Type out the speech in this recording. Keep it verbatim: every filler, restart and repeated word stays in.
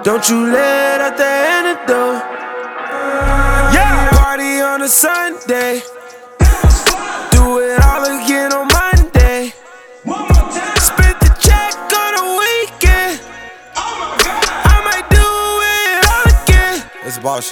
Don't you let out the antidote. Yeah, party on a Sunday. Do it all again on Monday. Spent the check on a weekend. I might do it all again. It's bullshit.